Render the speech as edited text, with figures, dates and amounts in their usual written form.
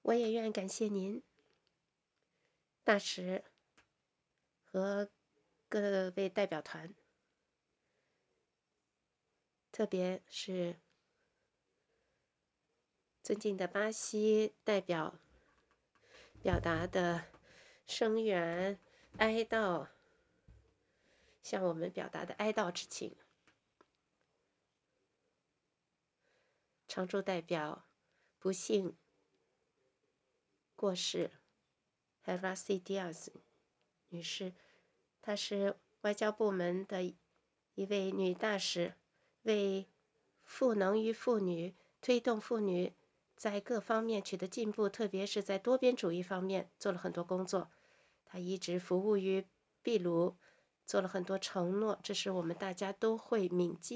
我也愿感谢您，大使和各位代表团，特别是尊敬的巴西代表表达的声援、哀悼，向我们表达的哀悼之情。常驻代表不幸过世 ，Hervasi Diaz 女士，她是外交部门的一位女大使，为赋能于妇女、推动妇女在各方面取得进步，特别是在多边主义方面做了很多工作。她一直服务于秘鲁，做了很多承诺，这是我们大家都会铭记。